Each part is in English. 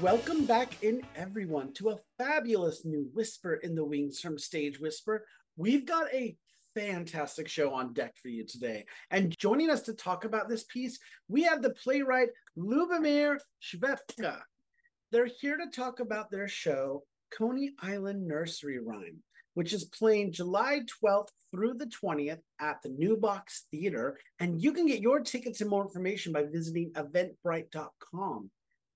Welcome back in, everyone, to a fabulous new Whisper in the Wings from Stage Whisper. We've got a fantastic show on deck for you today. And joining us to talk about this piece, we have the playwright Lubomir Shvepka. They're here to talk about their show, Coney Island Nursery Rhyme, which is playing July 12th through the 20th at the New Box Theater. And you can get your tickets and more information by visiting eventbrite.com.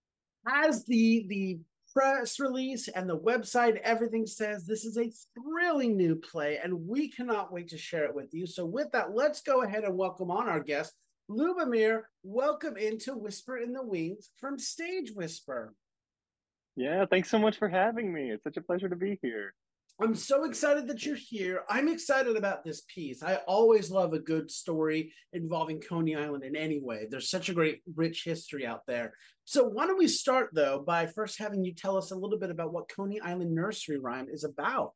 As the press release and the website, everything says, this is a thrilling new play, and we cannot wait to share it with you. So with that, let's go ahead and welcome on our guest, Lubomir. Welcome into Whisper in the Wings from Stage Whisper. Yeah, thanks so much for having me. It's such a pleasure to be here. I'm so excited that you're here. I'm excited about this piece. I always love a good story involving Coney Island in any way. There's such a great, rich history out there. So why don't we start, though, by first having you tell us a little bit about what Coney Island Nursery Rhyme is about.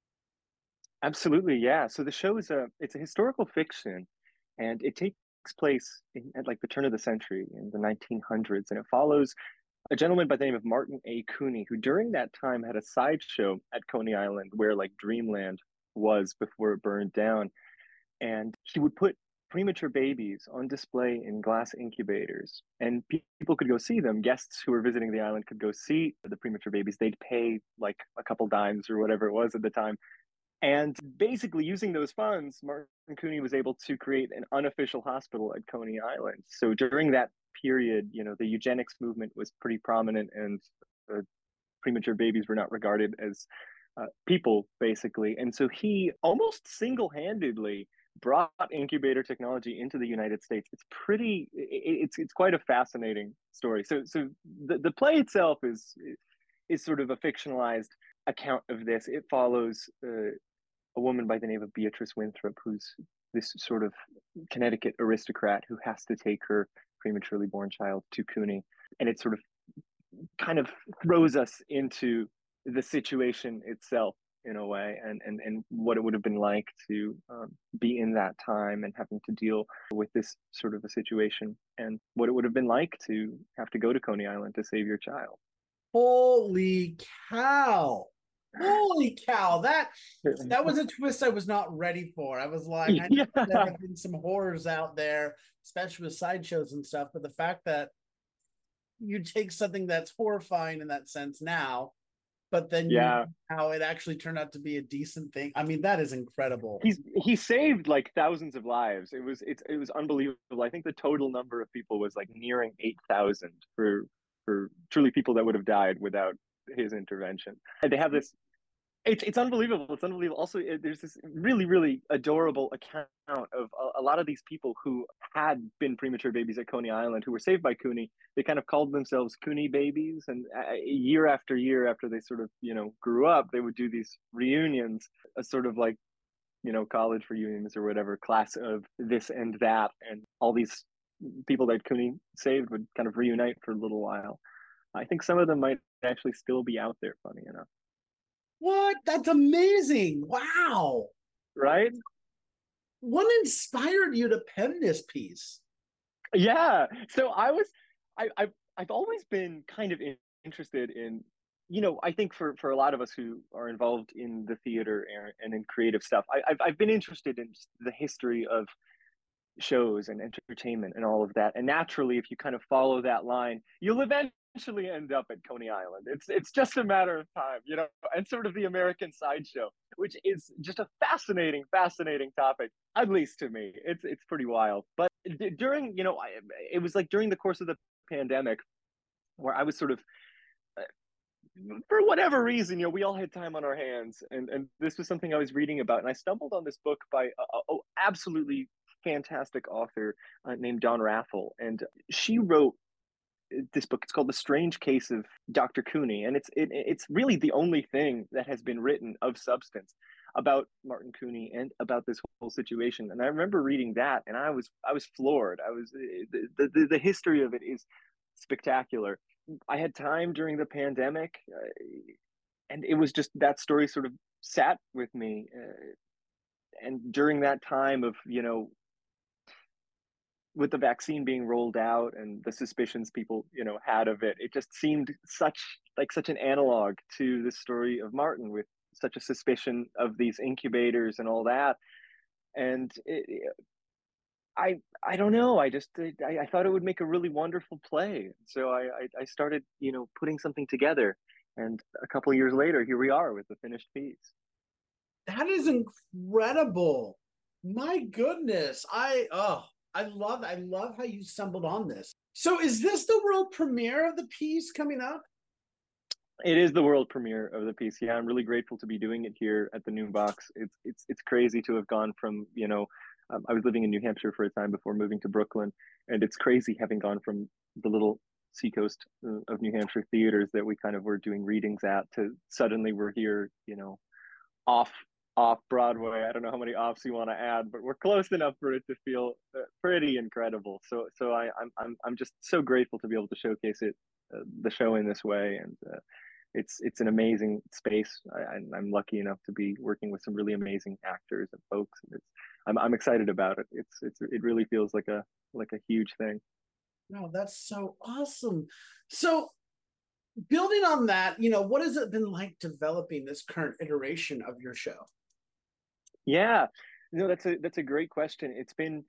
Absolutely, yeah. So the show is it's a historical fiction, and it takes place at like the turn of the century in the 1900s, and it follows a gentleman by the name of Martin A. Cooney, who during that time had a sideshow at Coney Island where like Dreamland was before it burned down. And he would put premature babies on display in glass incubators, and people could go see them. Guests who were visiting the island could go see the premature babies. They'd pay like a couple dimes or whatever it was at the time. And basically, using those funds, Martin Cooney was able to create an unofficial hospital at Coney Island. So during that period, you know, the eugenics movement was pretty prominent, and premature babies were not regarded as people, basically. And so he almost single-handedly brought incubator technology into the United States. It's quite a fascinating story. So the play itself is sort of a fictionalized account of this. It follows a woman by the name of Beatrice Winthrop, who's this sort of Connecticut aristocrat who has to take her prematurely born child to Cooney. And it sort of kind of throws us into the situation itself in a way, and what it would have been like to be in that time and having to deal with this sort of a situation, and what it would have been like to have to go to Coney Island to save your child. Holy cow. Holy cow. That was a twist I was not ready for. I was like, I know Yeah. there have been some horrors out there, especially with sideshows and stuff, but the fact that you take something that's horrifying in that sense now, but then Yeah, how it actually turned out to be a decent thing. I mean, that is incredible. he saved like thousands of lives. It was unbelievable. I think the total number of people was like nearing 8,000 for truly people that would have died without his intervention. And they have this. It's unbelievable. It's unbelievable. Also, there's this really adorable account of a lot of these people who had been premature babies at Coney Island who were saved by Cooney. They kind of called themselves Cooney babies, and year after year after they sort of grew up, they would do these reunions, a sort of like college reunions or whatever, class of this and that, and all these people that Cooney saved would kind of reunite for a little while. I think some of them might actually still be out there, funny enough. What? That's amazing. Wow. Right? What inspired you to pen this piece? Yeah. So I've always been kind of interested in, I think for a lot of us who are involved in the theater and in creative stuff, I've been interested in just the history of shows and entertainment and all of that. And naturally, if you kind of follow that line, you'll eventually end up at Coney Island. It's just a matter of time, and sort of the American sideshow, which is just a fascinating topic, at least to me. It's pretty wild. But during, it was like during the course of the pandemic where I was sort of for whatever reason, we all had time on our hands, and this was something I was reading about, and I stumbled on this book by a absolutely fantastic author named Dawn Raffel, and she wrote this book. It's called The Strange Case of Dr. Cooney, and it's really the only thing that has been written of substance about Martin Cooney and about this whole situation. And I remember reading that, and I was floored. I was the history of it is spectacular. I had time during the pandemic, and it was just that story sort of sat with me. And during that time of with the vaccine being rolled out and the suspicions people, had of it, it just seemed such an analog to the story of Martin, with such a suspicion of these incubators and all that. And I don't know. I thought it would make a really wonderful play. So I started, putting something together. And a couple of years later, here we are with the finished piece. That is incredible. My goodness. I love how you stumbled on this. So is this the world premiere of the piece coming up? It is the world premiere of the piece. Yeah, I'm really grateful to be doing it here at the New Box. It's crazy to have gone from, I was living in New Hampshire for a time before moving to Brooklyn, and it's crazy having gone from the little seacoast of New Hampshire theaters that we kind of were doing readings at to suddenly we're here, off off Broadway. I don't know how many offs you want to add, but we're close enough for it to feel pretty incredible. So I'm just so grateful to be able to showcase the show in this way, and it's an amazing space. I'm lucky enough to be working with some really amazing actors and folks, and I'm excited about it. It really feels like a huge thing. No, that's so awesome. So building on that, what has it been like developing this current iteration of your show? Yeah, that's a great question. It's been,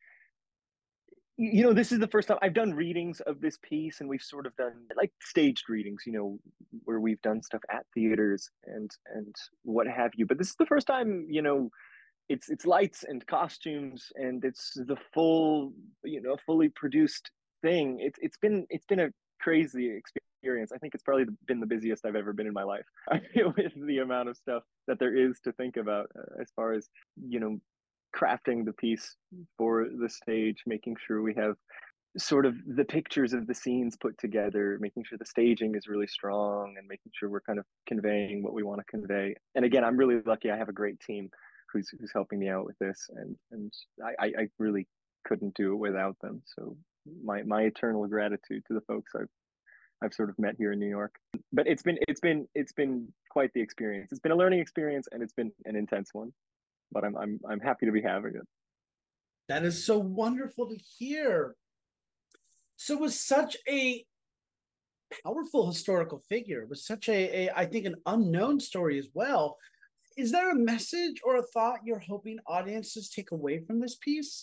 this is the first time I've done readings of this piece, and we've sort of done like staged readings, where we've done stuff at theaters and what have you. But this is the first time, it's lights and costumes, and it's the full, fully produced thing. It's been a crazy experience. I think it's probably been the busiest I've ever been in my life with the amount of stuff that there is to think about, as far as, crafting the piece for the stage, making sure we have sort of the pictures of the scenes put together, making sure the staging is really strong, and making sure we're kind of conveying what we want to convey. And again, I'm really lucky. I have a great team who's helping me out with this, and I really couldn't do it without them. So my eternal gratitude to the folks I've sort of met here in New York. But it's been quite the experience. It's been a learning experience, and it's been an intense one. But I'm happy to be having it. That is so wonderful to hear. So it was such a powerful historical figure, with such I think, an unknown story as well. Is there a message or a thought you're hoping audiences take away from this piece?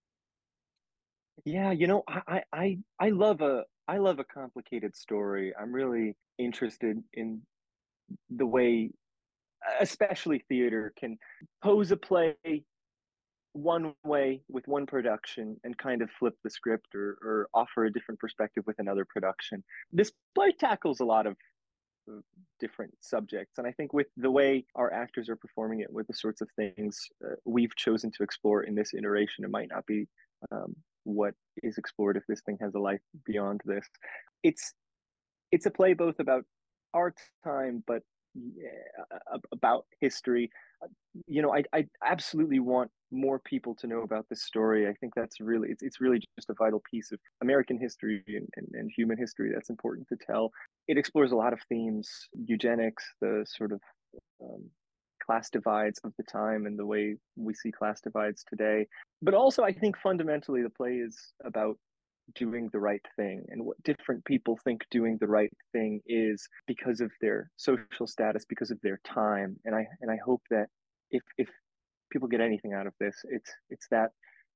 Yeah, I love a complicated story. I'm really interested in the way, especially theater, can pose a play one way with one production and kind of flip the script, or offer a different perspective with another production. This play tackles a lot of different subjects, and I think with the way our actors are performing it, with the sorts of things we've chosen to explore in this iteration, it might not be what is explored if this thing has a life beyond this. It's a play both about our time, but about history. I absolutely want more people to know about this story. I think that's really, it's really just a vital piece of American history and human history that's important to tell. It explores a lot of themes: eugenics, the sort of class divides of the time, and the way we see class divides today. But also, I think fundamentally, the play is about doing the right thing, and what different people think doing the right thing is, because of their social status, because of their time. And I hope that if people get anything out of this, it's that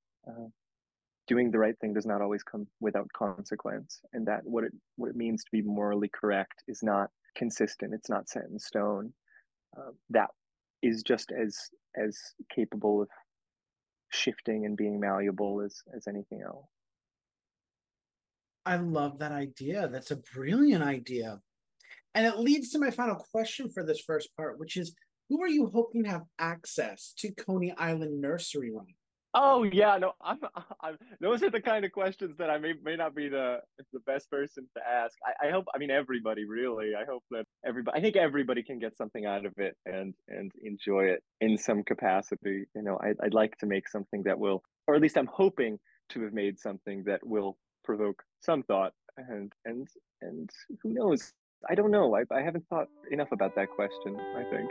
doing the right thing does not always come without consequence, and that what it means to be morally correct is not consistent. It's not set in stone. That is just as capable of shifting and being malleable as anything else. I love that idea. That's a brilliant idea. And it leads to my final question for this first part, which is, who are you hoping to have access to Coney Island Nursery Rhyme? Oh yeah, no, those are the kind of questions that I may not be the best person to ask. I hope, I mean, everybody really. I hope that everybody, I think everybody can get something out of it and enjoy it in some capacity. I'd like to make something that will, or at least I'm hoping to have made something that will provoke some thought, and who knows? I don't know. I haven't thought enough about that question, I think.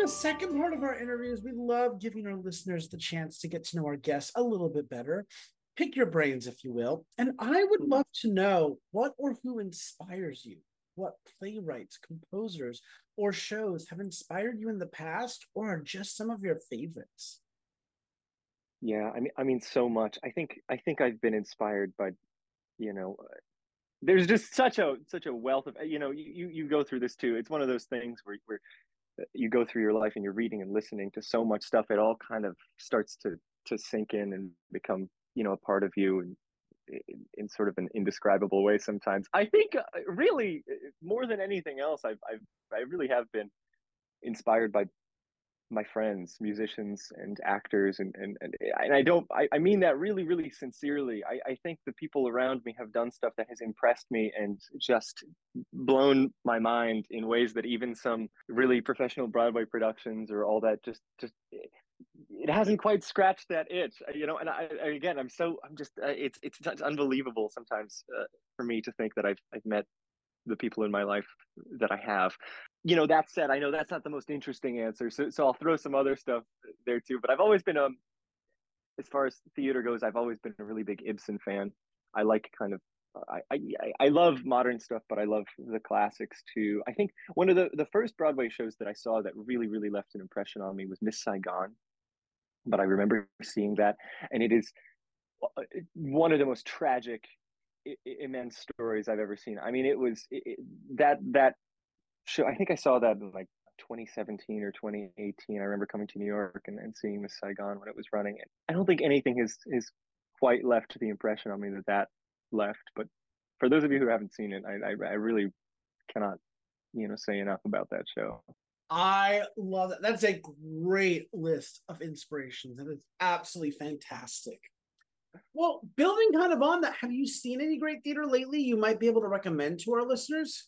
second part of our interviews, we love giving our listeners the chance to get to know our guests a little bit better. Pick your brains, if you will. And I would love to know what or who inspires you. What playwrights, composers, or shows have inspired you in the past or are just some of your favorites? Yeah, I mean, so much. I think I've been inspired by, you know, there's just such a wealth of, you go through this too. It's one of those things where you go through your life and you're reading and listening to so much stuff. It all kind of starts to sink in and become, a part of you, and in sort of an indescribable way sometimes. I think really more than anything else, I really have been inspired by my friends, musicians and actors, and I mean that really, really sincerely. I think the people around me have done stuff that has impressed me and just blown my mind in ways that even some really professional Broadway productions or all that just it hasn't quite scratched that itch, and again, I'm just it's unbelievable sometimes for me to think that I've met the people in my life that I have. That said, I know that's not the most interesting answer, so I'll throw some other stuff there too. But I've always been, as far as theater goes, I've always been a really big Ibsen fan. I like kind of, I love modern stuff, but I love the classics too. I think one of the first Broadway shows that I saw that really, really left an impression on me was Miss Saigon. But I remember seeing that, and it is one of the most tragic, immense stories I've ever seen. I mean, that show. I think I saw that in like 2017 or 2018. I remember coming to New York and seeing Miss Saigon when it was running. And I don't think anything has quite left the impression on me that left. But for those of you who haven't seen it, I really cannot say enough about that show. I love that. That's a great list of inspirations. That is absolutely fantastic. Well, building kind of on that, have you seen any great theater lately you might be able to recommend to our listeners?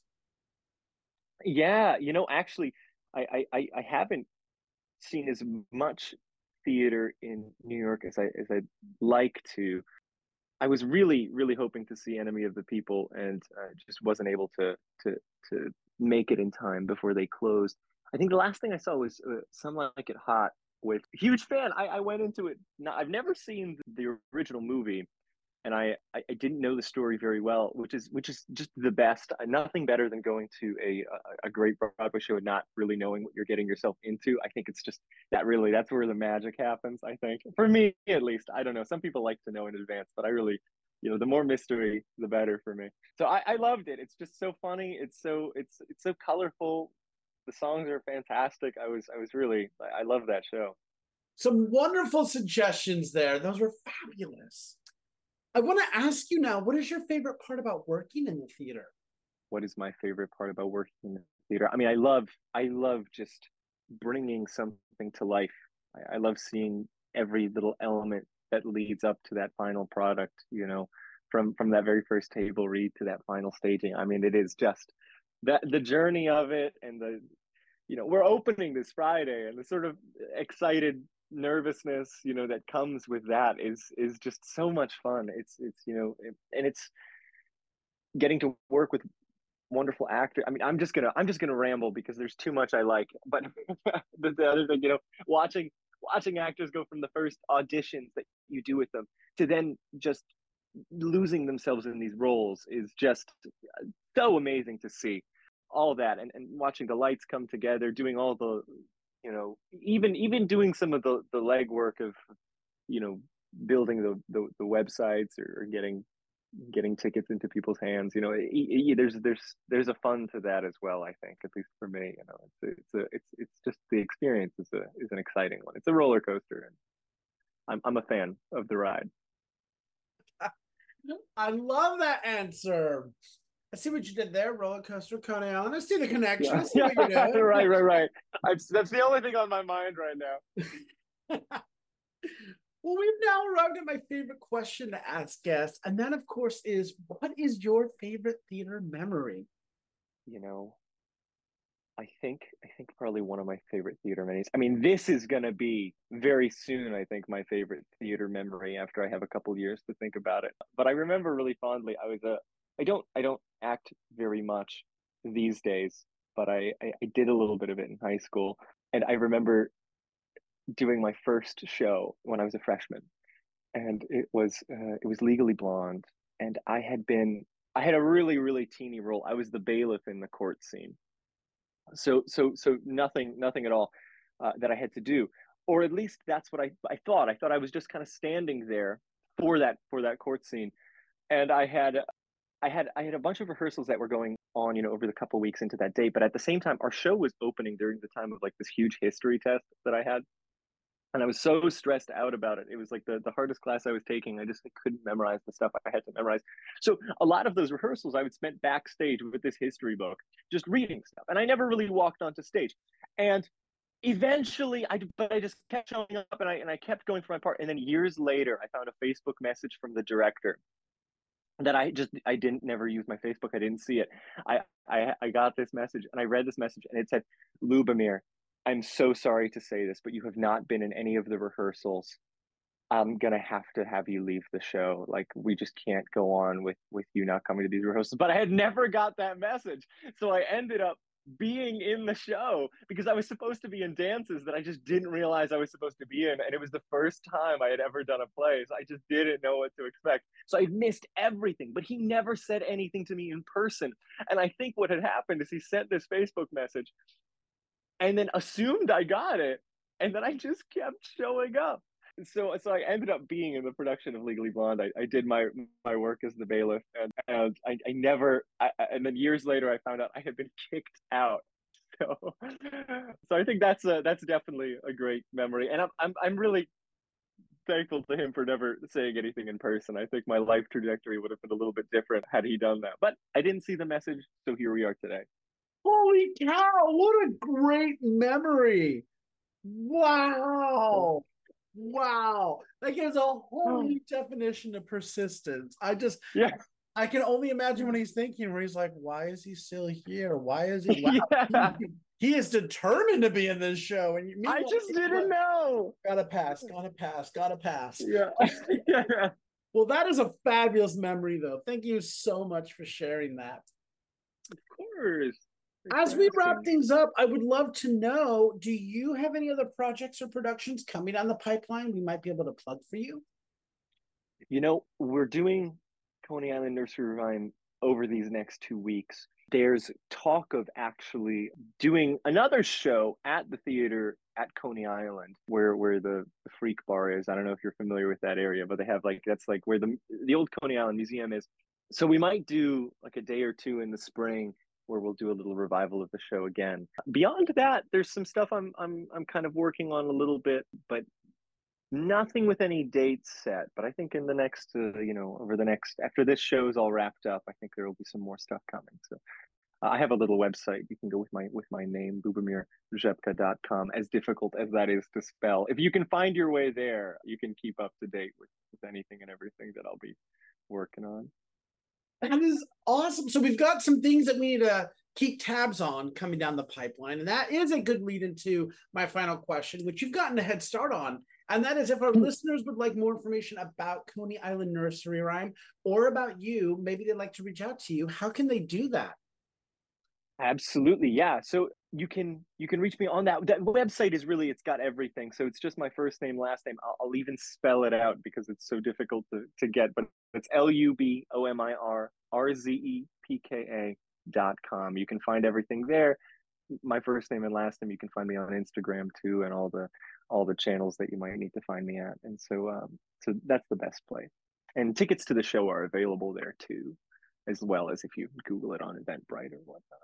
Yeah, actually, I haven't seen as much theater in New York as I'd like to. I was really, really hoping to see Enemy of the People, and just wasn't able to make it in time before they closed. I think the last thing I saw was Some Like It Hot. With huge fan, I went into it. Now, I've never seen the original movie, and I didn't know the story very well, which is just the best. Nothing better than going to a great Broadway show and not really knowing what you're getting yourself into. I think it's just that's where the magic happens. I think for me at least. I don't know. Some people like to know in advance, but I really, the more mystery, the better for me. So I loved it. It's just so funny. It's so colorful. The songs are fantastic. I was really I love that show. Some wonderful suggestions there. Those were fabulous. I want to ask you now, what is your favorite part about working in the theater? What is my favorite part about working in the theater? I mean, I love just bringing something to life. I love seeing every little element that leads up to that final product, from that very first table read to that final staging. I mean, it is just that the journey of it, and we're opening this Friday, and the sort of excited nervousness, that comes with that is just so much fun. And it's getting to work with wonderful actor. I mean, I'm just gonna ramble because there's too much I like. But the other thing, watching actors go from the first auditions that you do with them to then just losing themselves in these roles is just so amazing to see. All that, and watching the lights come together, doing all the, even doing some of the legwork of, you know, building the websites, or getting tickets into people's hands. There's a fun to that as well. I think, at least for me, it's just the experience is an exciting one. It's a roller coaster, and I'm a fan of the ride. I love that answer. I see what you did there, roller coaster Conan. I see the connection. I Yeah, see yeah, what you're doing. right. That's the only thing on my mind right now. Well, we've now arrived at my favorite question to ask guests, and that, of course, is what is your favorite theater memory? You know, I think probably one of my favorite theater memories. I mean, this is gonna be very soon, I think, my favorite theater memory after I have a couple years to think about it. But I remember really fondly, I don't act very much these days, but I did a little bit of it in high school. And I remember doing my first show when I was a freshman, and it was Legally Blonde, and I had a really teeny role. I was the bailiff in the court scene, so nothing at all that I had to do, or at least that's what I thought. I thought I was just kind of standing there for that court scene, and I had a bunch of rehearsals that were going on, over the couple of weeks into that date. But at the same time, our show was opening during the time of like this huge history test that I had. And I was so stressed out about it. It was like the hardest class I was taking. I couldn't memorize the stuff I had to memorize. So a lot of those rehearsals I would spend backstage with this history book, just reading stuff. And I never really walked onto stage. And eventually I just kept showing up, and I kept going for my part. And then years later, I found a Facebook message from the director that I didn't never use my Facebook. I didn't see it. I got this message, and I read this message, and it said, "Lubomir, I'm so sorry to say this, but you have not been in any of the rehearsals. I'm gonna have to have you leave the show. Like, we just can't go on with you not coming to these rehearsals." But I had never got that message, so I ended up being in the show because I was supposed to be in dances that I just didn't realize I was supposed to be in, and it was the first time I had ever done a play, so I just didn't know what to expect. So I missed everything, but he never said anything to me in person. And I think what had happened is he sent this Facebook message and then assumed I got it, and then I just kept showing up. So I ended up being in the production of Legally Blonde. I did my work as the bailiff, and I never. And then years later, I found out I had been kicked out. So so I think that's definitely a great memory, and I'm really thankful to him for never saying anything in person. I think my life trajectory would have been a little bit different had he done that. But I didn't see the message, so here we are today. Holy cow, what a great memory. Wow. Wow. That gives a whole new definition of persistence. Yeah. I can only imagine what he's thinking, where he's like, why is he still here? Why is he? Wow. Yeah. He is determined to be in this show. And I just didn't know. Gotta pass, gotta pass, gotta pass. Yeah. Yeah. Well, that is a fabulous memory, though. Thank you so much for sharing that. Of course. As we wrap things up, I would love to know, do you have any other projects or productions coming down the pipeline we might be able to plug for you? We're doing Coney Island Nursery Rhyme over these next 2 weeks. There's talk of actually doing another show at the theater at Coney Island, where the Freak Bar is. I don't know if you're familiar with that area, but they have that's like where the old Coney Island Museum is. So we might do like a day or two in the spring where we'll do a little revival of the show again. Beyond that, there's some stuff I'm kind of working on a little bit, but nothing with any dates set. But I think in the next, over the next, after this show is all wrapped up, I think there will be some more stuff coming. So I have a little website. You can go with my name, LubomirZhebka.com. As difficult as that is to spell, if you can find your way there, you can keep up to date with anything and everything that I'll be working on. That is awesome. So we've got some things that we need to keep tabs on coming down the pipeline. And that is a good lead into my final question, which you've gotten a head start on. And that is, if our listeners would like more information about Coney Island Nursery Rhyme or about you, maybe they'd like to reach out to you, how can they do that? Absolutely. Yeah. So you can reach me on that website. It's got everything. So it's just my first name, last name. I'll even spell it out because it's so difficult to get, but it's LubomirRzepka.com. You can find everything there. My first name and last name. You can find me on Instagram too, and all the channels that you might need to find me at. And so that's the best place. And tickets to the show are available there too, as well as if you Google it on Eventbrite or whatnot.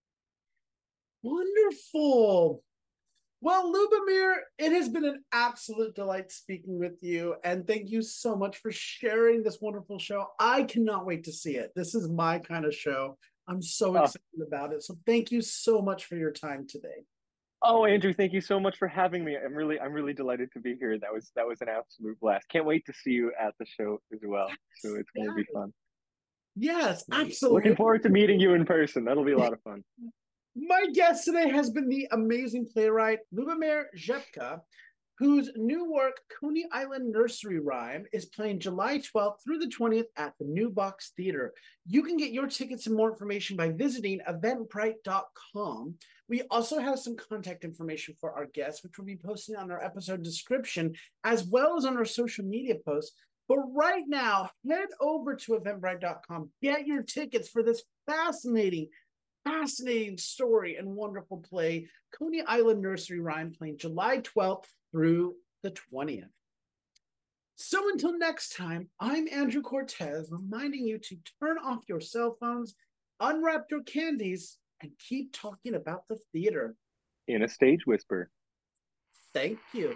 Wonderful. Well, Lubomir, it has been an absolute delight speaking with you. And thank you so much for sharing this wonderful show. I cannot wait to see it. This is my kind of show. I'm so excited about it. So thank you so much for your time today. Oh, Andrew, thank you so much for having me. I'm really delighted to be here. That was an absolute blast. Can't wait to see you at the show as well. So it's going to be fun. Yes, absolutely. Looking forward to meeting you in person. That'll be a lot of fun. My guest today has been the amazing playwright Lubomir Zhebka, whose new work, Coney Island Nursery Rhyme, is playing July 12th through the 20th at the New Box Theater. You can get your tickets and more information by visiting eventbrite.com. We also have some contact information for our guests, which we'll be posting on our episode description, as well as on our social media posts. But right now, head over to eventbrite.com. Get your tickets for this fascinating story and wonderful play, Coney Island Nursery Rhyme, playing July 12th through the 20th. So until next time, I'm Andrew Cortez, reminding you to turn off your cell phones, unwrap your candies, and keep talking about the theater. In a Stage Whisper. Thank you.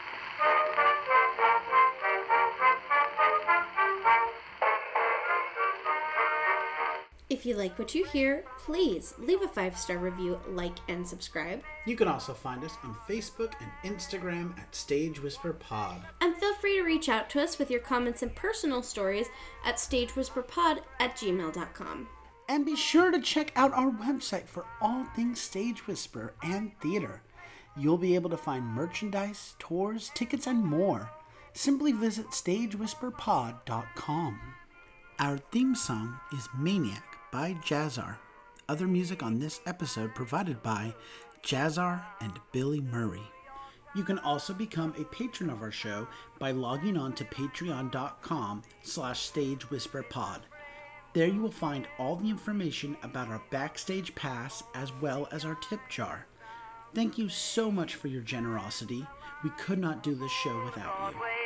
If you like what you hear, please leave a 5-star review, like, and subscribe. You can also find us on Facebook and Instagram at Stage Whisper Pod. And feel free to reach out to us with your comments and personal stories at stagewhisperpod@gmail.com. And be sure to check out our website for all things Stage Whisper and theater. You'll be able to find merchandise, tours, tickets, and more. Simply visit stagewhisperpod.com. Our theme song is Maniac by Jazzar. Other music on this episode provided by Jazzar and Billy Murray. You can also become a patron of our show by logging on to patreon.com/stagewhisperpod. There you will find all the information about our backstage pass as well as our tip jar. Thank you so much for your generosity. We could not do this show without you.